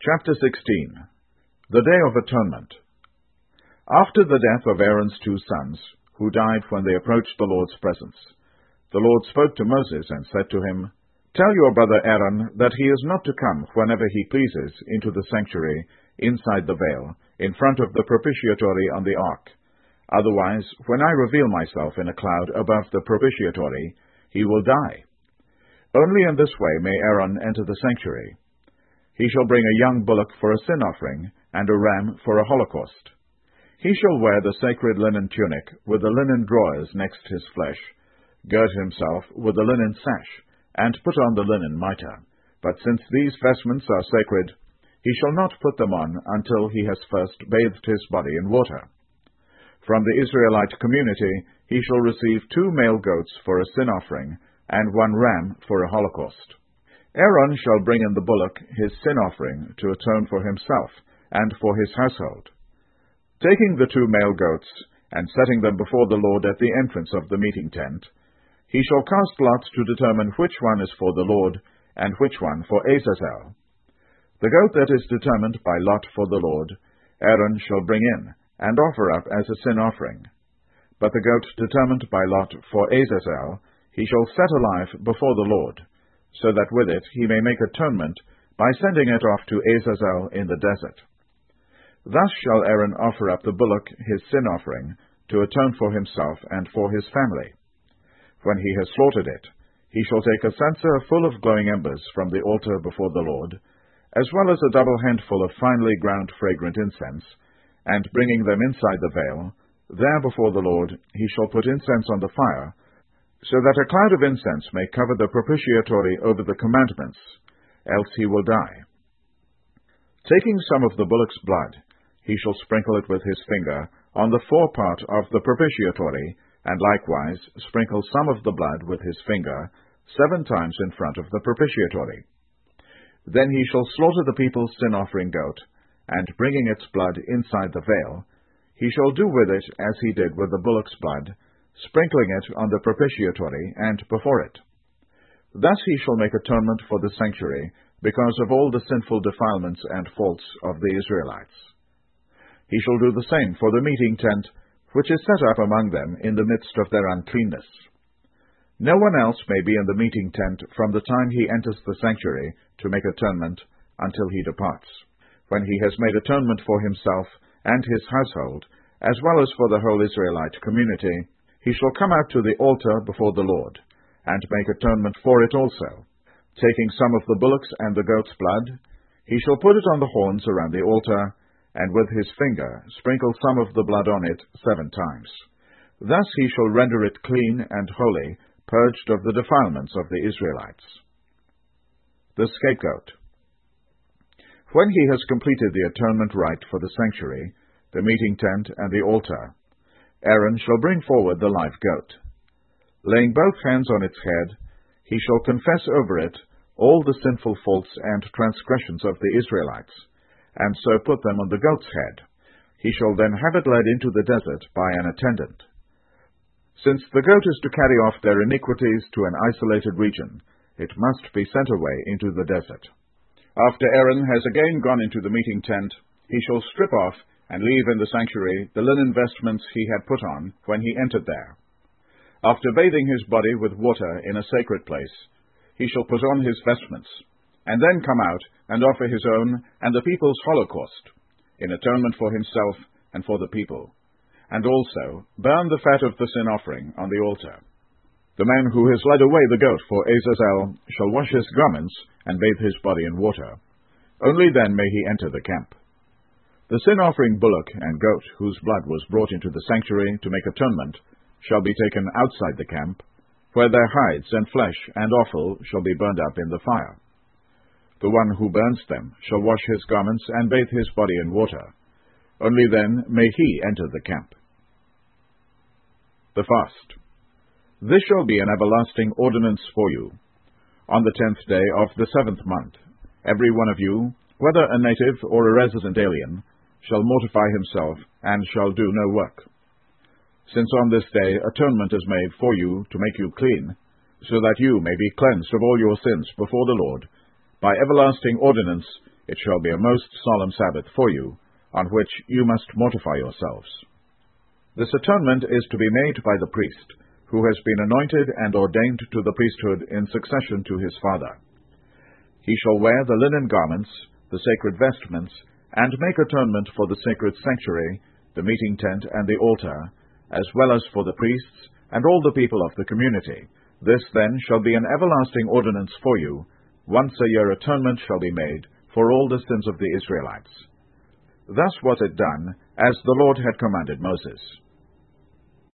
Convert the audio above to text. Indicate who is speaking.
Speaker 1: Chapter 16. The Day of Atonement. After the death of Aaron's 2 sons, who died when they approached the Lord's presence, the Lord spoke to Moses and said to him, "Tell your brother Aaron that he is not to come whenever he pleases into the sanctuary inside the veil, in front of the propitiatory on the ark. Otherwise, when I reveal myself in a cloud above the propitiatory, he will die. Only in this way may Aaron enter the sanctuary. He shall bring a young bullock for a sin offering, and a ram for a holocaust. He shall wear the sacred linen tunic with the linen drawers next his flesh, gird himself with the linen sash, and put on the linen mitre. But since these vestments are sacred, he shall not put them on until he has first bathed his body in water. From the Israelite community he shall receive 2 male goats for a sin offering, and 1 ram for a holocaust. Aaron shall bring in the bullock his sin offering to atone for himself and for his household. Taking the 2 male goats, and setting them before the Lord at the entrance of the meeting tent, he shall cast lots to determine which one is for the Lord, and which one for Azazel. The goat that is determined by lot for the Lord, Aaron shall bring in, and offer up as a sin offering. But the goat determined by lot for Azazel, he shall set alive before the Lord, so that with it he may make atonement by sending it off to Azazel in the desert. Thus shall Aaron offer up the bullock his sin offering, to atone for himself and for his family. When he has slaughtered it, he shall take a censer full of glowing embers from the altar before the Lord, as well as a double handful of finely ground fragrant incense, and bringing them inside the veil, there before the Lord he shall put incense on the fire, so that a cloud of incense may cover the propitiatory over the commandments, else he will die. Taking some of the bullock's blood, he shall sprinkle it with his finger on the forepart of the propitiatory, and likewise sprinkle some of the blood with his finger 7 times in front of the propitiatory. Then he shall slaughter the people's sin offering goat, and bringing its blood inside the veil, he shall do with it as he did with the bullock's blood, sprinkling it on the propitiatory and before it. Thus he shall make atonement for the sanctuary, because of all the sinful defilements and faults of the Israelites. He shall do the same for the meeting tent, which is set up among them in the midst of their uncleanness. No one else may be in the meeting tent from the time he enters the sanctuary to make atonement until he departs. When he has made atonement for himself and his household, as well as for the whole Israelite community, he shall come out to the altar before the Lord, and make atonement for it also. Taking some of the bullock's and the goat's blood, he shall put it on the horns around the altar, and with his finger sprinkle some of the blood on it 7 times. Thus he shall render it clean and holy, purged of the defilements of the Israelites. The scapegoat. When he has completed the atonement rite for the sanctuary, the meeting tent, and the altar, Aaron shall bring forward the live goat. Laying both hands on its head, he shall confess over it all the sinful faults and transgressions of the Israelites, and so put them on the goat's head. He shall then have it led into the desert by an attendant. Since the goat is to carry off their iniquities to an isolated region, it must be sent away into the desert. After Aaron has again gone into the meeting tent, he shall strip off and leave in the sanctuary the linen vestments he had put on when he entered there. After bathing his body with water in a sacred place, he shall put on his vestments, and then come out and offer his own and the people's holocaust, in atonement for himself and for the people, and also burn the fat of the sin offering on the altar. The man who has led away the goat for Azazel shall wash his garments and bathe his body in water. Only then may he enter the camp. The sin-offering bullock and goat, whose blood was brought into the sanctuary to make atonement, shall be taken outside the camp, where their hides and flesh and offal shall be burned up in the fire. The one who burns them shall wash his garments and bathe his body in water. Only then may he enter the camp. The fast. This shall be an everlasting ordinance for you. On the 10th day of the 7th month, every one of you, whether a native or a resident alien, shall mortify himself, and shall do no work. Since on this day atonement is made for you to make you clean, so that you may be cleansed of all your sins before the Lord, by everlasting ordinance It shall be a most solemn Sabbath for you, on which you must mortify yourselves. This atonement is to be made by the priest, who has been anointed and ordained to the priesthood in succession to his father. He shall wear the linen garments, the sacred vestments, and make atonement for the sacred sanctuary, the meeting tent, and the altar, as well as for the priests and all the people of the community. This then shall be an everlasting ordinance for you. Once a year atonement shall be made for all the sins of the Israelites. Thus was it done, as the Lord had commanded Moses.